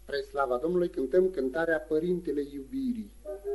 Spre slava Domnului cântăm cântarea Părintele Iubirii.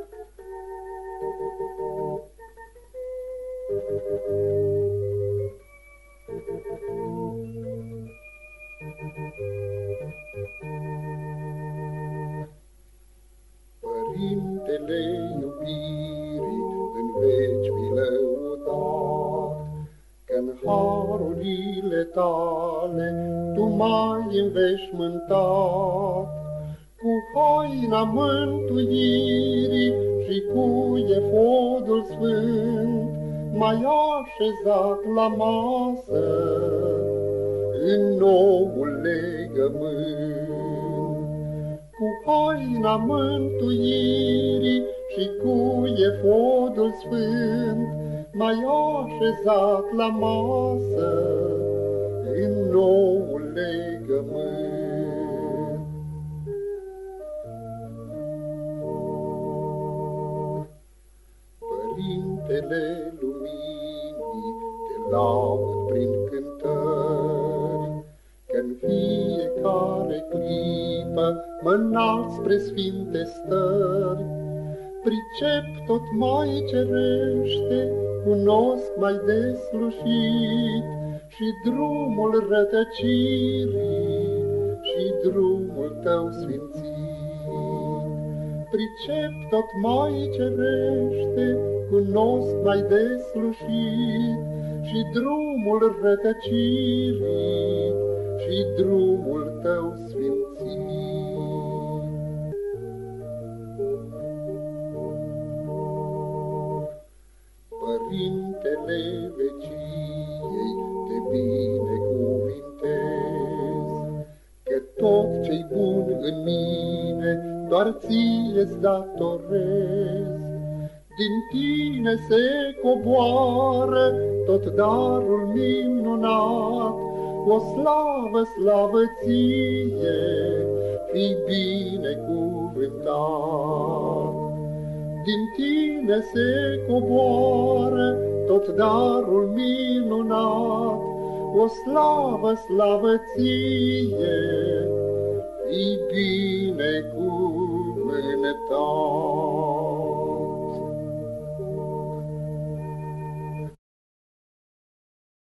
Părintele Iubirii, în veci fi lăudat, că-n harurile tale tu m-ai înveșmântat. Cu haina mântuirii și cu efodul sfânt m-ai așezat la masă în noul legământ. Cu haina mântuirii și cu efodul sfânt m-ai așezat la masă în noul legământ. Părintele Luminii, te laud prin cântări, că-n fiecare clipă mă înalt spre sfinte stări. Pricep tot mai cerește, cunosc mai deslușit și drumul rătăcirii și drumul tău sfințit. Pricep tot mai cerește, cunosc mai deslușit și drumul rătăcirii și drumul tău sfințit. Părintele veciei, te binecuvintez, că tot ce-i bun în mine doar ție-ți datorez. Din tine se coboară tot darul minunat, o slavă, slavă ție, fii binecuvântat. Din tine se coboară tot darul minunat, o slavă, slavă ție, fii binecuvântat.